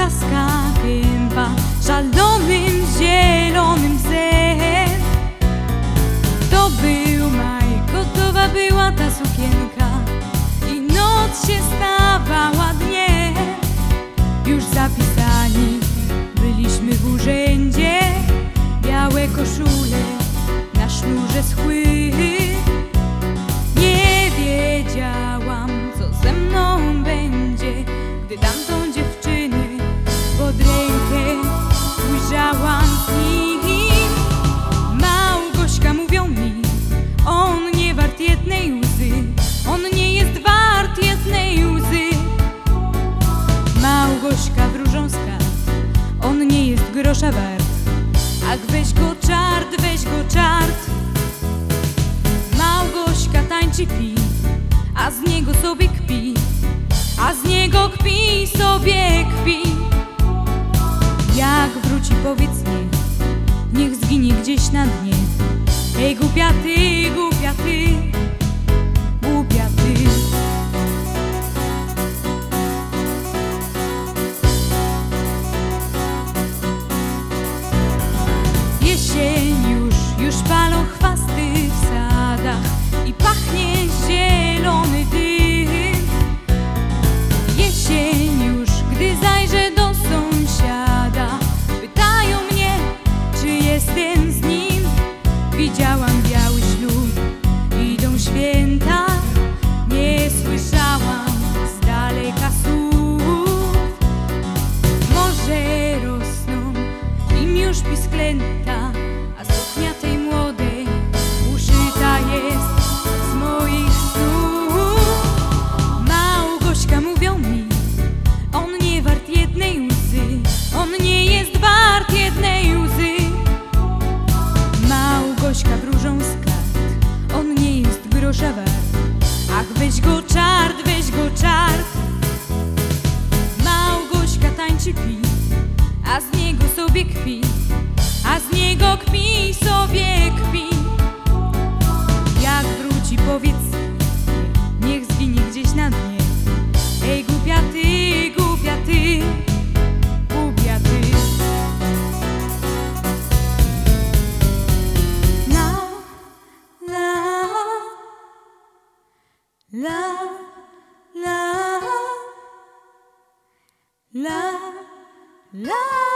płaska gęba, szalonym zielonym bzem. To był maj, gotowa była ta sukienka i noc się stawała dniem. Już zapisani byliśmy w urzędzie, białe koszule na sznurze schły. Nie wiedziałam, co ze mną będzie, gdy tamtą dziewczynę pod rękę ujrzałam z nim. Małgośka, mówią mi, on nie wart jednej łzy, on nie jest wart jednej łzy. Małgośka, wróżąska, on nie jest grosza wart. Ach, weź go czart, weź go czart. Małgośka tańczy, pi, a z niego sobie kpi, a z niego kpi, sobie kpi. Jak wróci, powiedz nie, niech zginie gdzieś na dnie. Ej, głupia ty, głupia ty, głupia ty. Jesień już palą chwasty w sadach i pachnie zielony dym. Jesień już, gdy zajrzę do sąsiada, pytają mnie, czy jestem z nim. Widziałam biały ślub, idą święta, nie słyszałam z daleka słów. Może rosną im już pisklęta, a suknia tej młodej uszyta jest z moich snów. Małgośka, mówią mi, on nie wart jednej łzy, on nie jest wart jednej łzy. Małgośka, wróżąska, on nie jest grosza wart. Ach, weź go czart, weź go czart. Małgośka tańczy, pi, a z niego sobie kpi, a z niego kpi, sobie kpi. Jak wróci, powiedz, niech zginie gdzieś na dnie. Ej, głupia ty, głupia ty, głupia ty. La, la, la, la, la.